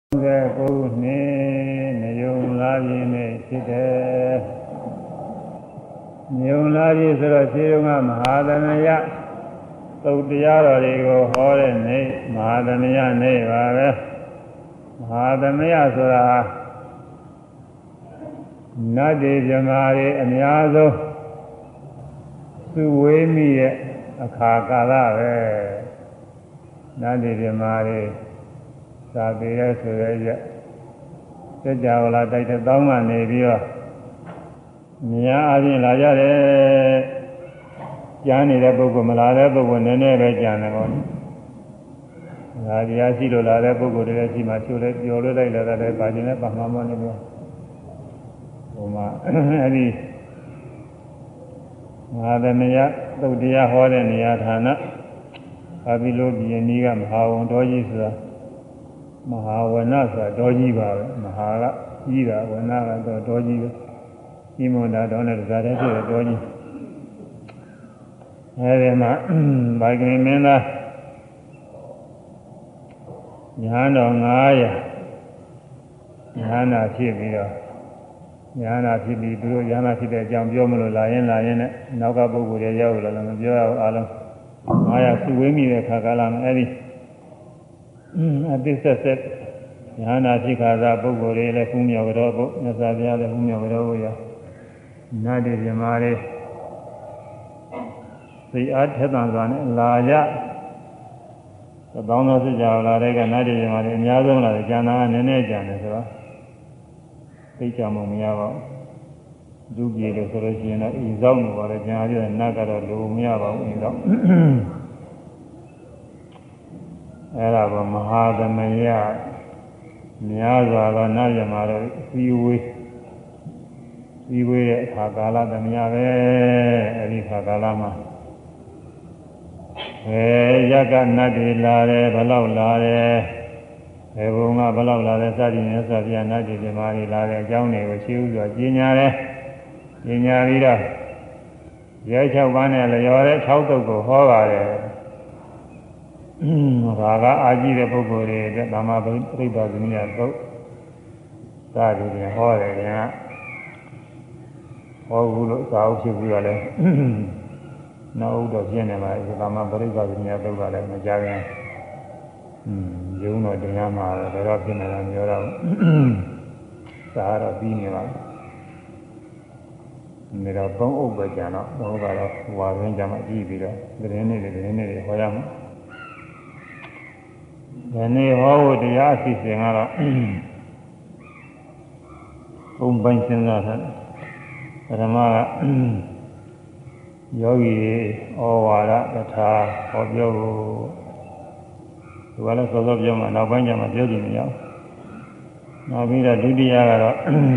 ကိုနှစ်နေုံလာပြင်းနဲ့ဖြစ်တယ်။နေုံလာပြင်းဆိုတော့ခြေုံကမဟာသမယသုတ်တရားတော်တွေကိုဟောတဲ့နေ့မဟာသမယနေ့ပါပဲ။မဟာသမယဆိုတာနတ်တွေမြမာတွေအများဆုံးသူဝေးမိရဲ့အခါကာလပဲ။နတ်တွေမြမာတွေသာပေရဲဆိုရဲစัจ java လာတိုက်တဲ့တောင်းမှနေပြီးတော့များအပြင်လာကြတယ်ကြားနေတဲ့ပုဂ္ဂိုလ်မလာတဲ့ပုဂ္ဂိုလ်နည်းနည်းပဲကြားနေတော့ဒါတရားရှိလို့လာတဲ့ပုဂ္ဂိုလ်တွေရှိမှချိုးလဲပျော်လွတ်လိုက်လာတယ်ပါခြင်းနဲ့ပါမှမနေဘူးဟိုမှာအဲ့ဒီမဟာသမယသုတ်တရားဟောတဲ့နေရာဌာနအဘိလိုပြည်နီးကမဟာဝံတော်ကြီးဆိုတာမဟာဝနဆိုတာတော်ကြီးပါပဲမဟာကကြီးတာဝနကတော့တော်ကြီးပဲကြီးမွန်တာတော်နဲ့ဇာတဲ့ဖြစ်တဲ့တော်ကြီးအဲဒီမှာဗိုက်ကင်မင်းသားညာတော်900ညာနာဖြစ်ပြီးတော့ညာနာဖြစ်ပြီးသူတို့ညာနာဖြစ်တဲ့အကြောင်းပြောမလို့လာရင်နဲ့နောက်ကပုဂ္ဂိုလ်တွေရောက်လာလည်းမပြောရဘူးအားလုံး900စုဝေးမိတဲ့ခါကာလမှာအဲဒီအတိဆက်ဆက်ညာနာဖြစ်ခါသာပုဂ္ဂိုလ်တွေလည်းဖူးမြော်ကြတော့ဘုမြတ်စွာဘုရားလည်းဖူးမြော်ကြတော့ဘုရားနတ်တွေမြမာတွေသိအားထက်သန်စွာနဲ့လာကြသောင်းတော်စစ်ကြောလာတဲ့ကနတ်တွေမြမာတွေအများဆုံးလာတယ်ကျန်တာကနည်းနည်းကျန်တယ်ဆိုတော့သိကြမှမရပါဘူးဒုပြေလို့ဆိုလို့ရှိရင်တော့ဤဆောင်လို့ပါတယ်ကျန်ရတဲ့နတ်ကတော့လိုမရပါဘူးဤဆောင်အဲ့ဒါကမဟာသမယများစွာသောနတ်မြမာတို့စီဝေးရဲ့အခါကာလသမယပဲအဲ့ဒီခါကာလမှာရကနတ်တွေလာတယ်ဘလောက်လာတယ်ဘယ်ဘုံကဘလောက်လာတယ်စသည်နဲ့ဆိုပြနတ်တွေမြမာတွေလာတဲ့အကြောင်းတွေကိုရှင်းဥစွာကျင်းညာတယ်ကျင်းညာပြီးတော့ရဲ6ပါးနဲ့လျော်တဲ့6သုတ်ကိုဟောပါတယ်ဘာကအာကြည့်တဲ့ပုဂ္ဂိုလ်တွေတဲ့ဓမ္မပရိပါဇနိယသုတ်သာဒီပြန်ဟောတယ်ကဟောဘူးလို့သာအုပ်ဖြစ်ပြီးတော့လဲနောက်တော့ပြင်းနေပါဓမ္မပရိပါဇနိယသုတ်ကလည်းမကြခင်ရုံးတော့တင်ရမှာတော့ဖြစ်နေတာမျိုးတော့သာတော့ပြီးနေပါနေတော့3အုပ်ပဲကြံတော့ဘုရားကတော့ဝါရင်းကြမှာကြည့်ပြီးတော့သတင်းတွေဟောရမှာဒီနေ့ဟောဖို့တရားအစီအစဉ်ကတော့ဘုံပိုင်းစဉ်းစားတယ်ပထမကယောဂီဩဝါဒတထာဟောပြောဖို့ဒီကလည်းစောစောပြောမှနောက်ပိုင်းကျမှပြောကြည့်မရဘူးနောက်ပြီးတော့ဒုတိယကတော့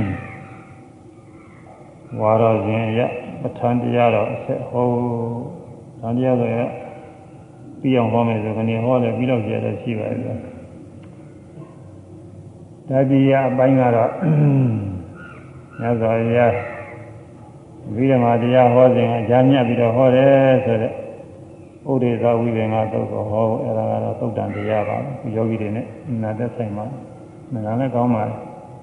ဝါရောစဉ်ရပဋ္ဌာန်းတရားတော်အဆက်ဟောဌာန်းတရားဆိုရပြီးအောင်ဟောမယ်ဆိုကနေဟောတယ်ပြီးတော့ကျတော့ရှိပါရဲ့တတိယအပိုင်းကတော့ညဇောရဝိဓမ္မာတရားဟောစဉ်အကြမ်းမြတ်ပြီးတော့ဟောတယ်ဆိုတဲ့ဥဒေသဝိသေငါသုတ်ကိုဟောအဲ့ဒါကတော့သုတ်တန်တရားပါယောဂီတွေနဲ့နာသက်ဆိုင်ပါနာလည်းကောင်းပါ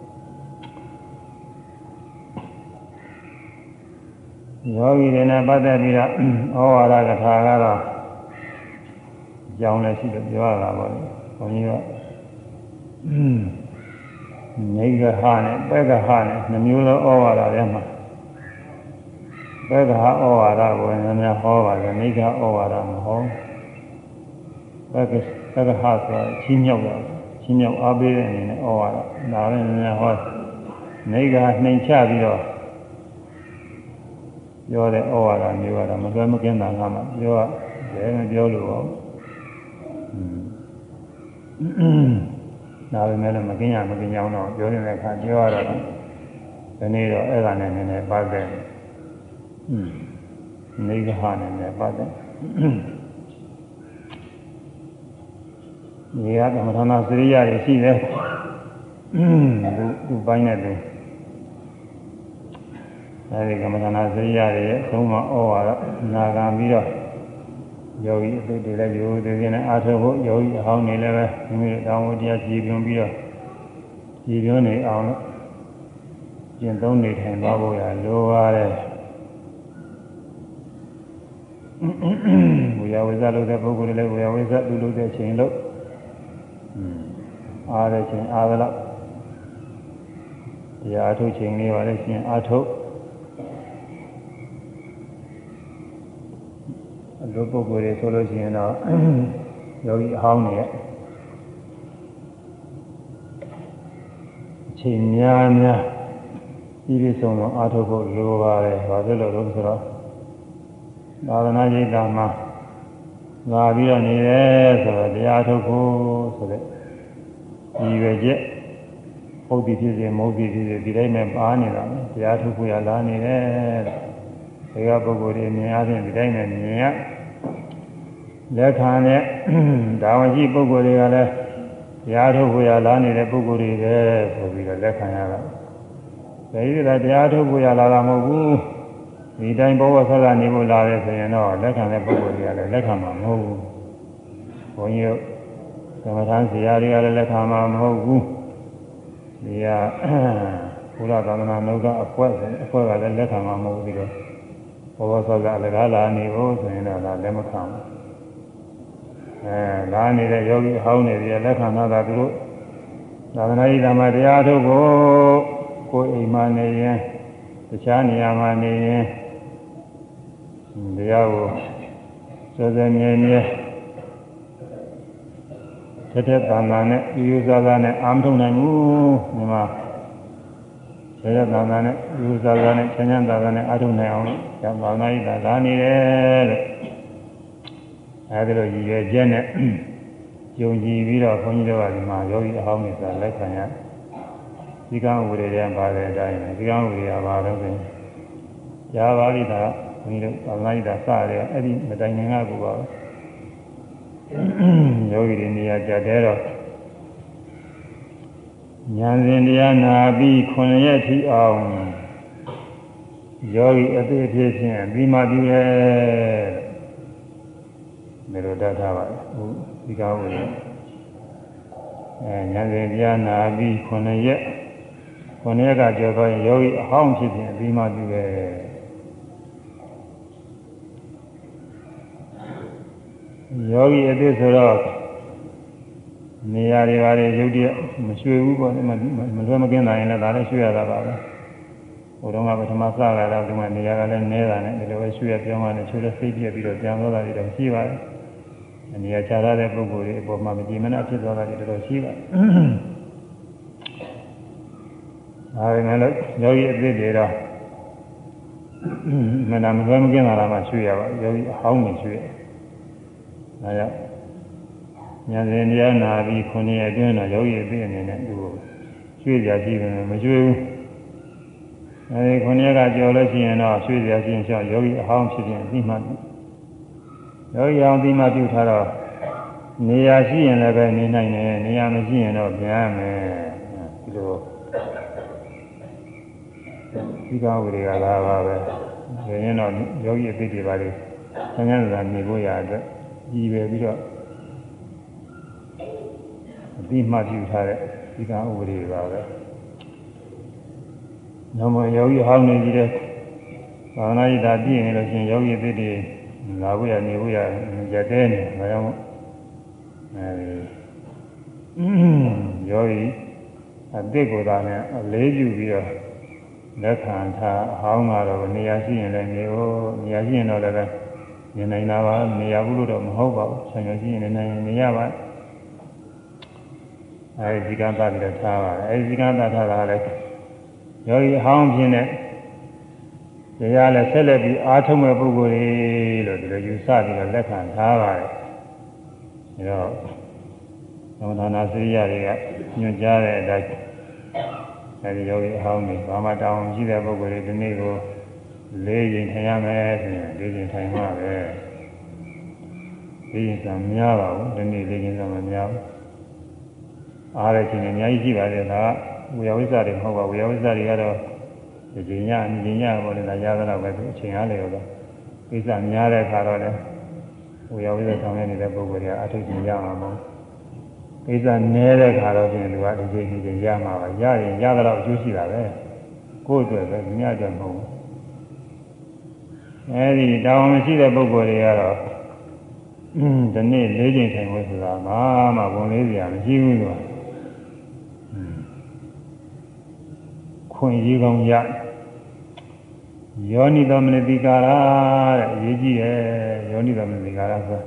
ယောဂီတွေနဲ့ပတ်သက်ပြီးတော့ဩဝါဒကထာကတော့ကြောင်းလည်းရှိလို့ပြောရတာပါလေ။ဘုန်းကြီးကနေဂဟနဲ့ပက္ခဟနဲ့နှမျိုးသောဩဝါဒတွေမှာပက္ခဟဩဝါဒကိုနည်းနည်းဟောပါတယ်နေဂဩဝါဒမဟောပက္ခဟဆိုတာချင်းမြောက်တာချင်းမြောက်အားပေးတဲ့အနေနဲ့ဩဝါဒဒါလည်းနည်းနည်းဟောနေဂနှိမ်ချပြီးတော့ပြောတဲ့ဩဝါဒမျိုးကတော့မလွယ်မကင်းတာကမှပြောရတယ်မပြောလို့ပါဒါပဲမဲ့လည်းမကင်းရမကင်းကြောင်းတော့ပြောနေတဲ့အခါပြောရတော့ဒီနေ့တော့အဲ့ဒါနဲ့နည်းနည်းပတ်သက်နေကဟာနဲ့ပတ်သက်ဒီကသမထနာစရိယာတွေရှိတယ်သူပိုင်းနဲ့သူအဲဒီကမ္မဋ္ဌာန်းစရိယာတွေရဲ့သုံးမဩဝါဒနာခံပြီးတော့ယောဂီအသိတွေလည်းယောဂီတွေနဲ့အားထုတ်ဖို့ယောဂီအဟောင်းနေလည်းပဲမိမိတောင်းဝတရားကြည်ပြွန်ပြီးတော့ဒီလိုနေအောင်ကျင့်သုံးနေထိုင်သွားဖို့ရလိုပါတယ်ဝိယဝိဇ္ဇလုပ်တဲ့ပုဂ္ဂိုလ်တွေလည်းဝိယဝိဇ္ဇသူလုပ်တဲ့အချိန်လို့အားတဲ့ချိန်အားသလောက်တရားအထုတ်ချိန်လေးပါလေရှင်အထုတ်အလိုပုဂ္ဂိုလ်တွေဆိုလို့ရှိရင်တော့ယောဂီအဟောင်းတွေအချိန်များများဒီဆုံးတော့အထုတ်ဖို့လိုပါတယ်ဘာဖြစ်လို့လဲဆိုတော့သာသနာ့ရိပ်သာမှာလာပြီးတော့နေတယ်ဆိုတော့တရားထုတ်ဖို့ဆိုတဲ့ဒီရွယ်ချက်ဟုတ်ပြီဖြစ်စေမဟုတ်ပြီဖြစ်စေဒီတိုင်းနဲ့ပါနေတာတရားထုတ်ဖို့ရလာနေတယ်ဒီကပုဂ္ဂိုလ်တွေမြင်ရတဲ့ဒီတိုင်းနဲ့မြင်ရလက်ခံတဲ့ဒါဝန်ရှိပုဂ္ဂိုလ်တွေကလည်းတရားထုတ်ဖို့ရလာနေတဲ့ပုဂ္ဂိုလ်တွေပဲဆိုပြီးတော့လက်ခံရတာဒါကြီးကတရားထုတ်ဖို့ရလာတာမဟုတ်ဘူးဒီတိုင်းဘောဝဆက်ကနေဖို့လာတယ်ဆိုရင်တော့လက်ခံတဲ့ပုဂ္ဂိုလ်တွေကလည်းလက်ခံမှာမဟုတ်ဘူးဘုန်းကြီးတို့သမထဆရာတွေကလည်းလက်ခံမှာမဟုတ်ဘူးဒီကဘုရားသာသနာ့လောကအကွက်ကလည်းလက်ခံမှာမဟုတ်ဘူးဒီတော့ဘောဝဆက်ကအလကားလာနေဖို့ဆိုရင်တော့လက်မခံဘူးလာနေတဲ့ယောဂီအဟောင်းတွေပြလက်ခံတာသူတို့သာသနာ့ဤဓမ္မတရားထုတ်ဖို့ကိုယ်အိမ်မှာနေရင်တခြားနေရာမှာနေရင်တရားကိုစောစောမြဲမြဲထက်ထက်တန်တန်နဲ့ယူစားစားနဲ့အာမထုံနိုင်ဘူးဒီမှာထက်ထက်တန်တန်နဲ့ယူစားစားနဲ့ချမ်းချမ်းသာသာနဲ့အာထုံနိုင်အောင်လို့ဇာဘာနာဤသာလာနေတယ်လို့အဲဒီလိုရည်ရွယ်ချက်နဲ့ယုံကြည်ပြီးတော့ဘုန်းကြီးတို့ကဒီမှာယောဂီအဟောင်းတွေဆိုတာလက်ခံရဒီကံဥပဒေတွေပါတဲ့အတိုင်းဒီကံဥပဒေကပါတော့ဆိုရာပါဠိတာဘုန်းကြီးတို့ဘာသာရေးတာစတယ်အဲ့ဒီမတိုင်ခင်ကကူပါယောဂီတွေနေရာကြတဲ့တော့ဉာဏ်စဉ်တရားနာပြီး9ရက်ထိအောင်ယောဂီအသေးအဖြစ်ဖြင့်ပြီးမှပြုတယ်မေလိုတတ်ထားပါတယ်ဒီကောင်းဝင်ဉာဏ်စဉ်တရားနာပြီး9ရက်ကကြော်သွားရင်ယောဂီအဟောင်းဖြစ်ဖြင့်ပြီးမှပြုတယ်ယောဂီအသေးဆိုတော့နေရာတွေပါလေရုပ်တရက်မရွှေဘူးပေါ့မလွယ်မကင်းတာရင်လည်းဒါလည်းရွှေရတာပါပဲဟိုတုန်းကပထမစလာတော့ဒီမှာနေရာကလည်းနဲတာနဲ့ဒီလိုပဲရွှေရပြောင်းမှလည်းချိုးလည်းစိတ်ပြက်ပြီးတော့ပြန်သွားတာတွေတော့ရှိပါတယ်အနေနဲ့ခြားရတဲ့ပုဂ္ဂိုလ်တွေအပေါ်မှာမကြည်မနှက်ဖြစ်သွားတာတွေတော်တော်ရှိပါတယ်ဒါပေမဲ့လို့ယောဂီအသေးတွေတော့မနာမလွယ်မကင်းတာမှရွှေရပါယောဂီအဟောင်းနေရွှေရဒါကြောင့်ညာစဉ်တရားနာပြီး9ရက်အတွင်းတော့ယောဂီအသေးအနေနဲ့သူ့ကိုရွှေကြကြည့်တယ်မရွှေဘူးအဲဒီ9ရက်ကကြော်လို့ရှိရင်တော့ရွှေကြချင်းရှောက်ယောဂီအဟောင်းဖြစ်ရင်ပြီးမှယောဂီအောင်ပြီးမှပြုထားတော့နေရာရှိရင်လည်းပဲနေနိုင်တယ်နေရာမရှိရင်တော့ပြန်ရမယ်ဒီလိုဒီကောင်းဝိရိယလာပါပဲဒါရင်တော့ယောဂီအသေးတွေပါလေဆန်းဆန်းသာနေဖို့ရအတွက်ကြီးပဲပြီးတော့အပြီးမှပြုထားတဲ့ဒီကောင်းဝိရိယပါပဲနောက်မှယောဂီဟောင်းနေကြည့်တဲ့ဘာဝနာရည်သာပြည့်နေလို့ရှိရင်ယောဂီအသေးတွေလာဖို့ရနေဖို့ရကြတဲ့နေဒါကြောင့်ယောဂီအတိတ်ကိုသာနဲ့အလေးပြုပြီးတော့လက်ခံထားအဟောင်းကတော့နေရာရှိရင်လည်းနေဖို့နေရာရှိရင်တော့လည်းနေနိုင်တာပါနေရာဘူးလို့တော့မဟုတ်ပါဘူးဆံရရှိရင်လည်းနေရပါအဲဒီကံသားပြီးတော့ထားပါတယ်အဲဒီကံသားထားတာလည်းယောဂီအဟောင်းဖြစ်နေတရားလည်းဆက်လက်ပြီးအားထုတ်မဲ့ပုဂ္ဂိုလ်တွေလို့ဒီလိုယူဆပြီးတော့လက်ခံထားပါတယ်။ဒါတော့သမထနာစရိယတွေကညွှန်ကြားတဲ့အတိုင်းအဲဒီယောဂီအဟောင်းတွေဘာမှတောင်းရှိတဲ့ပုဂ္ဂိုလ်တွေဒီနေ့ကို၄ချိန်ထိုင်ရမယ်ဆိုရင်၄ချိန်ထိုင်မှပဲ၄ချိန်သာမများပါဘူးဒီနေ့၄ချိန်သာမများဘူးအားရခြင်းနဲ့အများကြီးရှိပါတယ်ဒါကဝေယဝိဇ္ဇတွေမဟုတ်ပါဘူးဝေယဝိဇ္ဇတွေကတော့ဒီချိန်ညအချိန်ညပေါ်နေတာရသလောက်ပဲသူအချိန်အားလျော်တော့ကိစ္စများတဲ့အခါတော့လေဝေယဝိဇ္ဇဆောင်ရနေတဲ့ပုဂ္ဂိုလ်တွေကအထုပ်ကျင်ရမှာမဟုတ်ကအိဇာနေတဲ့ခါတော့ပြင်သူကဒီချိန်ဒီချိန်ရမှာပါရရင်ရတော့အကျိုးရှိတာပဲကိုယ့်အတွက်ပဲဒီညအတွက်မဟုတ်ဘူးအဲဒီတောင်းမရှိတဲ့ပုဂ္ဂိုလ်တွေကတော့ဒီနေ့၄ချိန်ထိုင်ဖို့ဆိုတာမှဘုံလေးစရာမရှိဘူးကွာခွင့်ရေးကောင်းရယောနိသောမနတိကာရတဲ့အရေးကြီးတယ်ယောနိသောမနတိကာရဆို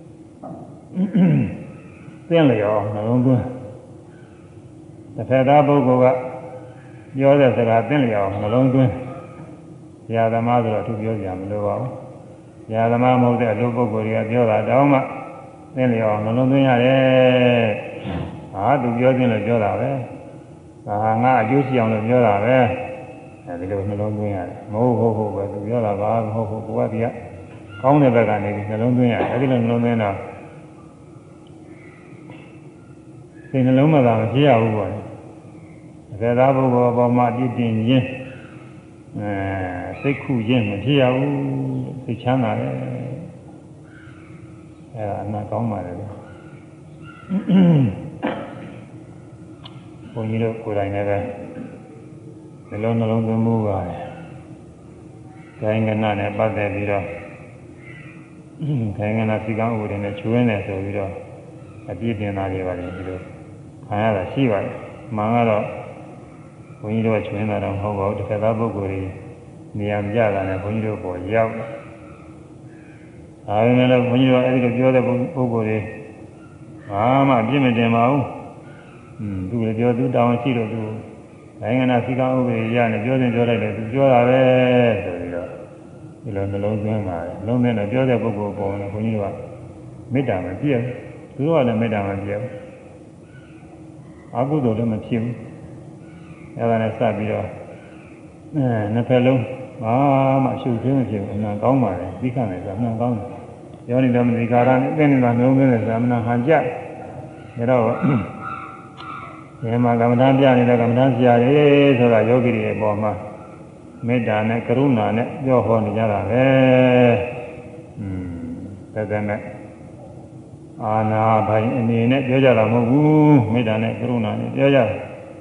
သင်လျောနှလုံးသွင်းတစ်ဖက်သားပုဂ္ဂိုလ်ကပြောတဲ့စကားသင်လျောနှလုံးသွင်းဆရာသမားဆိုတော့သူပြောကြမလို့ပါဘူးဆရာသမားမဟုတ်တဲ့လူပုဂ္ဂိုလ်တွေကပြောတာတောင်းမှသင်လျောနှလုံးသွင်းရတယ်ဟာသူပြောခြင်းလို့ပြောတာပဲဒါဟာငါအကျိုးရှိအောင်လို့ပြောတာပဲအဲဒီလိုနှလုံးသွင်းရတယ်မဟုတ်ပဲသူပြောတာပါမဟုတ်ကိုယ်ကဒီကကောင်းတဲ့ဘက်ကနေနှလုံးသွင်းရတယ်အဲဒီလိုနှလုံးသွင်းတော့စိတ်နှလုံးမသာမဖြစ်ရဘူးပေါ့။သေသာပုဂ္ဂိုလ်အပေါ်မှာပြည့်တင်ခြင်းစိတ်ခုခြင်းမဖြစ်ရဘူးစိတ်ချမ်းသာတယ်အဲဒါအနာကောင်းပါလေဘုန်းကြီးတို့ကိုယ်တိုင်လည်းပဲနှလုံးသွင်းမှုပါတယ်။ခိုင်ကနာနဲ့ပတ်သက်ပြီးတော့ခိုင်ကနာစီကံဥပဒေနဲ့ချွေးနေဆိုပြီးတော့အပြည့်တင်တာတွေပါတယ်ဒီလိုခံရတာရှိပါတယ်။မှန်ကတော့ဘုန်းကြီးတို့ချွေးနေတာတော့မဟုတ်ပါဘူးတစ်ခါသားပုဂ္ဂိုလ်ကြီးနေရာမကျတာနဲ့ဘုန်းကြီးတို့ပေါ်ရောက်တယ်။ဒါပေမဲ့လည်းဘုန်းကြီးတို့အဲဒီလိုပြောတဲ့ပုဂ္ဂိုလ်တွေဘာမှအပြည့်မတင်ပါဘူး။သူလည်းပြောသူတောင်းရှိလို့သူနိုင်ငံနာစီကံဥပဒေရနဲ့ပြောရင်ပြောလိုက်တယ်သူပြောတာပဲဆိုပြီးတော့ဒီလိုနှလုံးသွင်းပါတယ်။လုံးနဲ့တော့ပြောတဲ့ပုဂ္ဂိုလ်ပေါ်တော့ဘုန်းကြီးတို့ကမေတ္တာမပြည့်ဘူး။သူတို့ကလည်းမေတ္တာမပြည့်ဘူး။အကုသိုလ်လည်းမဖြစ်ဘူး။အဲဒါနဲ့စပြီးတော့နှစ်ဖက်လုံးဘာမှအရှုပ်သေးမဖြစ်ဘူးအမှန်ကောင်းပါလေသိခံတယ်ဆိုအမှန်ကောင်းတယ်ယောနိသမတိကာရနဲ့သိနေတာနှလုံးသွင်းတယ်ဆိုအမှန်ဟန်ကြဒါတော့ဒီမှာကမ္မဋ္ဌာန်းပြနေတဲ့ကမ္မဋ္ဌာန်းဆရာတွေဆိုတာယောဂီတွေအပေါ်မှာမေတ္တာနဲ့ကရုဏာနဲ့ပြောဟောနေကြတာပဲသက်နဲ့အာနာဘိုင်အနေနဲ့ပြောကြတာမဟုတ်ဘူးမေတ္တာနဲ့ကရုဏာနဲ့ပြောကြတယ်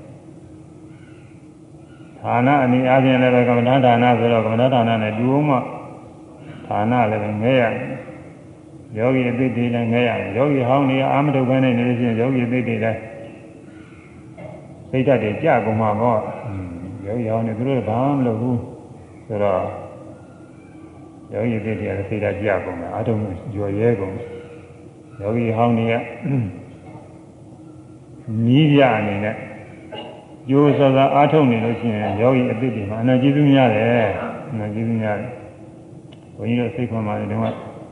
ဌာနအနေအားဖြင့်လည်းကမ္မဋ္ဌာန်းဌာနဆိုတော့ကမ္မဋ္ဌာန်းဌာနနဲ့တူအောင်မှဌာနလည်းငဲရတယ်ယောဂီအသိတွေလည်းငဲရတယ်ယောဂီဟောင်းနေအာမထုတ်ပိုင်းနေနေလို့ရှိရင်ယောဂီအသိတွေလည်းစိတ်ဓာတ်တွေကြကုန်မှာပေါ့ယောဂီဟောင်းနေသူတို့ဘာမှမလုပ်ဘူးဆိုတော့ယောဂီအသိတွေကစိတ်ဓာတ်ကြကုန်တယ်အာထုံကျော်ရဲကုန်ယောဂီဟောင်းနေကနီးပြအနေနဲ့ကျိုးစောစောအားထုတ်နေလို့ရှိရင်ယောဂီအသိတွေမှာအနာကျေးဇူးများတယ်အနာကျေးဇူးများတယ်ဘုန်းကြီးတို့စိတ်ခွန်ပါတယ်တုန်းက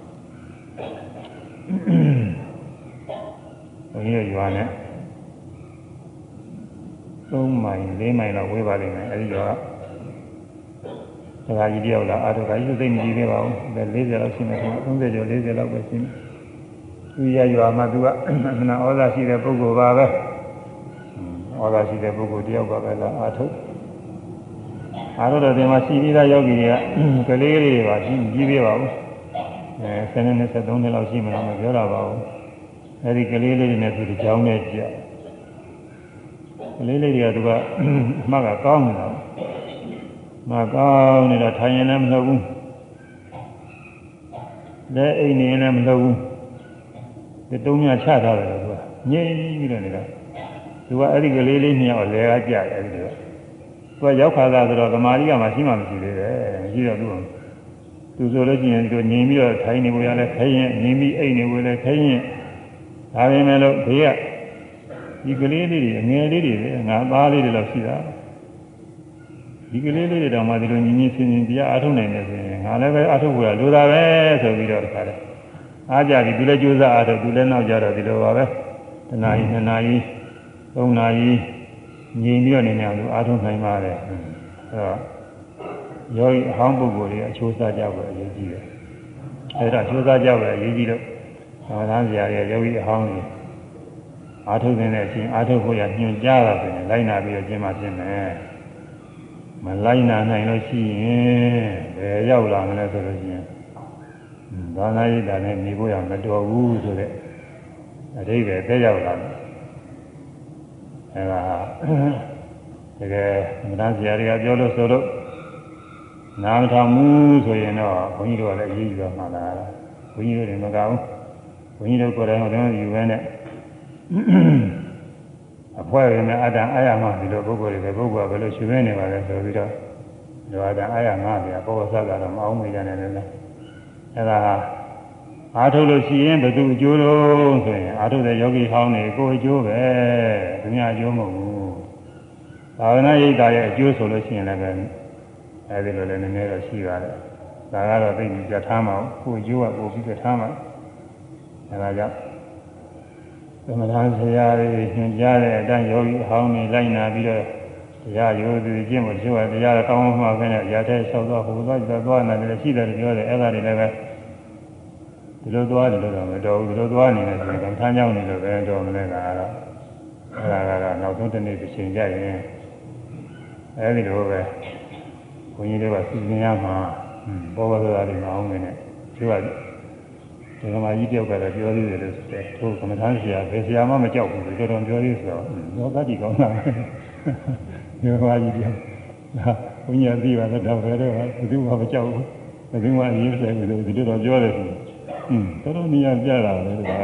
ဘုန်းကြီးတို့ရွာနဲ့3မိုင်4မိုင်လောက်ဝေးပါလိမ့်မယ်အဲဒီတော့စကားကြီးတယောက်လာအားထုတ်တာကြီးသိမကြည့်သေးပါဘူး40လောက်ရှိမယ်30ကျော်40လောက်ပဲရှိမယ်သူရရွာမှာသူကအမှန်ဩဇာရှိတဲ့ပုဂ္ဂိုလ်ပါပဲဩဇာရှိတဲ့ပုဂ္ဂိုလ်တယောက်ပါပဲလားအားထုတ်တော့ဒီမှာရှိပြီးသားယောဂီတွေကကလေးလေးတွေပါရှိပြီးသေးပါဘူး10နှစ်23နှစ်လောက်ရှိမှတော့မပြောတာပါဘူးအဲဒီကလေးလေးတွေနဲ့သူဒီကြောင်းနဲ့ကြည့်ကလေးလေးတွေကသူကအမှတ်ကကောင်းနေတာမကောင်းနေတော့ထိုင်ရင်လည်းမလုပ်ဘူးလက်အိမ်နေရင်လည်းမလုပ်ဘူးဒီတုံးမြချထားတယ်သူကငြိမ်ပြီးတော့နေတာသူကအဲ့ဒီကလေးလေးနှစ်ယောက်လဲကကြတယ်အဲ့ဒီတော့သူကရောက်ခါသားဆိုတော့သမာဓိကမှရှိမှမရှိသေးတယ်မရှိတော့သူဆိုလို့ရှိရင်သူငြိမ်ပြီးတော့ထိုင်နေကိုရလဲခိုင်းရင်ငြိမ်ပြီးအိမ်နေကိုလဲခိုင်းရင်ဒါပေမဲ့လို့ဘေးကဒီကလေးလေးတွေအငယ်လေးတွေပဲငါသားလေးတွေလောက်ရှိတာဒီကလေးလေးတွေတော့မှဒီလိုညီညီဆင်းဆင်းတရားအားထုတ်နိုင်တယ်ဆိုရင်ငါလည်းပဲအားထုတ်ဖို့လိုတာပဲဆိုပြီးတော့တခါတည်းအားကြပြီသူလည်းကြိုးစားအားထုတ်သူလည်းနောက်ကြတော့ဒီလိုပါပဲတနာရီ2နာရီ3နာရီငြိမ်ပြီးတော့နေနေလို့အားထုတ်နိုင်ပါတယ်အဲတော့ယောဂီအဟောင်းပုဂ္ဂိုလ်တွေအချိုးစားကြဖို့အရေးကြီးတယ်အဲဒါအချိုးစားကြဖို့အရေးကြီးလို့သာသနာ့ဆရာရဲ့ယောဂီအဟောင်းတွေအားထုတ်နေတဲ့အချိန်အားထုတ်ဖို့ရညွှန်ကြားတာဆိုရင်လိုက်နာပြီးတော့ကျင့်မှဖြစ်မယ်မလိုက်နာနိုင်လို့ရှိရင်ဘယ်ရောက်လာမလဲဆိုလို့ရှိရင်ဒါနာရိတာနဲ့နေဖို့ရမတော်ဘူးဆိုတဲ့အဓိပ္ပာယ်သက်ရောက်လာတယ်အဲဒါတကယ်မတန်းစရာတွေကပြောလို့ဆိုလို့နားမထောင်ဘူးဆိုရင်တော့ဘုန်းကြီးတို့ကလည်းအေးအေးတော့မှလာတာဘုန်းကြီးတို့တွေမကောင်းဘုန်းကြီးတို့ကိုယ်တိုင်ဟိုတုန်းကယူပဲနဲ့အဖွဲ့ရင်းနဲ့အတ္တအာရမဒီလိုပုဂ္ဂိုလ်တွေပုဂ္ဂိုလ်ကဘယ်လိုရှင်နေပါလဲဆိုပြီးတော့ဒီအတ္တအာရမပြပေါ်ဆတ်တာတော့မအောင်မိကြနဲ့လည်းအဲဒါအားထုတ်လို့ရှိရင်ဘယ်သူအကျိုးလို့ဆိုရင်အားထုတ်တဲ့ယောဂီဟောင်းတွေကိုအကျိုးပဲသူများအကျိုးမဟုတ်ဘူးသာဝနာရိပ်တာရဲ့အကျိုးဆိုလို့ရှိရင်လည်းပဲအဲဒီလိုလည်းနည်းနည်းတော့ရှိပါတယ်ဒါကတော့သိပြီးပြထားမှာကိုအကျိုးကကိုပြီးပြထားမှာအဲဒါကြောင့်သမထဆရာတွေညွှန်ကြားတဲ့အတိုင်းယောဂီအဟောင်းတွေလိုက်နာပြီးတော့တရားရိုးသူကျင့်ဖို့ပြောတယ်တရားကောင်းမှပဲနဲ့ရာထဲလျှောက်တော့ဟိုသွားနေတယ်ရှိတယ်ပြောတယ်အဲ့ဒါတွေလည်းပဲဒီလိုသွားတယ်လို့တော့မတော်ဘူးဒီလိုသွားနေတယ်ဆိုရင်ကံထမ်းကြောင်းနေလို့ပဲတော်မလဲကတော့အဲ့ဒါကတော့နောက်ဆုံးတစ်နေ့တစ်ချိန်ကြရင်အဲဒီလိုပဲဘုန်းကြီးတို့ကစီစဉ်ရမှာဘောဘောဆိုတာတွေမအောင်နေနဲ့ပြောရတယ်ဒီကမာကြီးတယောက်ကတော့ပြောသေးတယ်လို့ဆိုတယ်သူကမ္မထမ်းဆရာဘယ်ဆရာမှမကြောက်ဘူးတော်တော်ပြောသေးဆိုတော့တော့တတ်ကြည့်ကောင်းတာဒီကမာကြီးတယောက်ဘုန်းကြီးကသိပါတယ်တော့ဘယ်တော့ဘယ်သူမှမကြောက်ဘူးဘယ်သူမှအရေးဆိုင်ဘူးလို့ဒီလိုတော့ပြောတယ်ဆိုတော်တော်နေရာပြတာပဲဒါ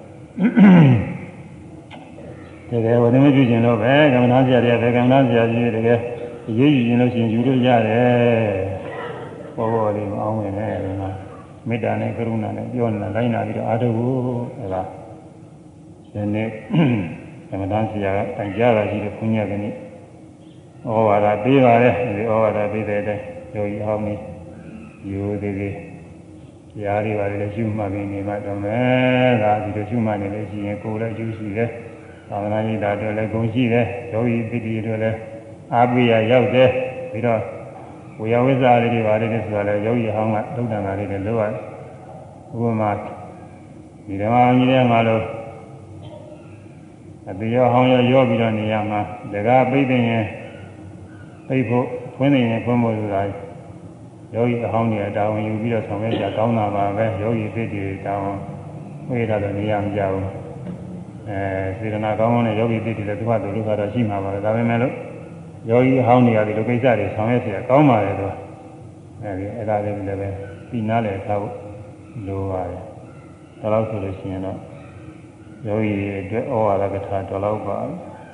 တကယ်ဝိနည်းပြုခြင်းတော့ပဲကမ္မထမ်းဆရာတွေကကမ္မထမ်းဆရာကြီးတကယ်အရေးယူခြင်းလို့ရှိရင်ယူလို့ရတယ်ဘောဘောလေးမအောင်ဝင်နဲ့ဒီမှာမေတ္တာနဲ့ကရုဏာနဲ့ပြောနေတာလိုက်နာပြီးတော့အားထုတ်ဖို့အဲဒါဒီနေ့ကမ္မထမ်းဆရာကတိုင်ကြတာရှိတဲ့ဘုန်းကြီးကနေ့ဩဝါဒပေးပါတယ်ဒီဩဝါဒပေးတဲ့အတိုင်းယောဂီအောင်နေယူသေးသေးရားတွေပါလေရှုမှတ်ပြီးနေမှတော့မယ်ဒါဒီလိုရှုမှတ်နေလို့ရှိရင်ကိုယ်လည်းကျူးရှိတယ်သာသနာ့ရေးတာတွေလည်းဂုဏ်ရှိတယ်ယောဂီပိဋိတွေလည်းအားပေးရရောက်တယ်ပြီးတော့ဝေယဝိဇ္ဇာတွေပါလေဆိုတာလည်းယောဂီဟောင်းကဒုက္ခနာတွေလည်းလိုရတယ်ဥပမာဒီဓမ္မကြီးထဲမှာလို့အတေရောဟောင်းရောပြီးတော့နေရမှာဒကာပိဋိရင်ပိတ်ဖို့ဖွင့်နေရင်ဖွင့်ဖို့ဆိုတာယောဂီအဟောင်းတွေတာဝန်ယူပြီးတော့ဆောင်ရွက်ကြကောင်းတာပါပဲယောဂီပိဋိတောင်းဝေးတာတော့နေရမကြဘူးစေတနာကောင်းတဲ့ယောဂီပိဋိလည်းသူကတို့ကတော့ရှိမှာပါပဲဒါပေမဲ့လို့ယောဂီအဟောင်းတွေကဒီလိုကိစ္စတွေဆောင်ရွက်ကြကောင်းပါလေတော့အဲဒီအဲ့ဒါလေးလည်းပဲပြီးနားလည်ထားဖို့လိုပါတယ်ဒါလို့ဆိုလို့ရှိရင်တော့ယောဂီတွေအတွက်ဩဝါဒကထာတော်လောက်ပါ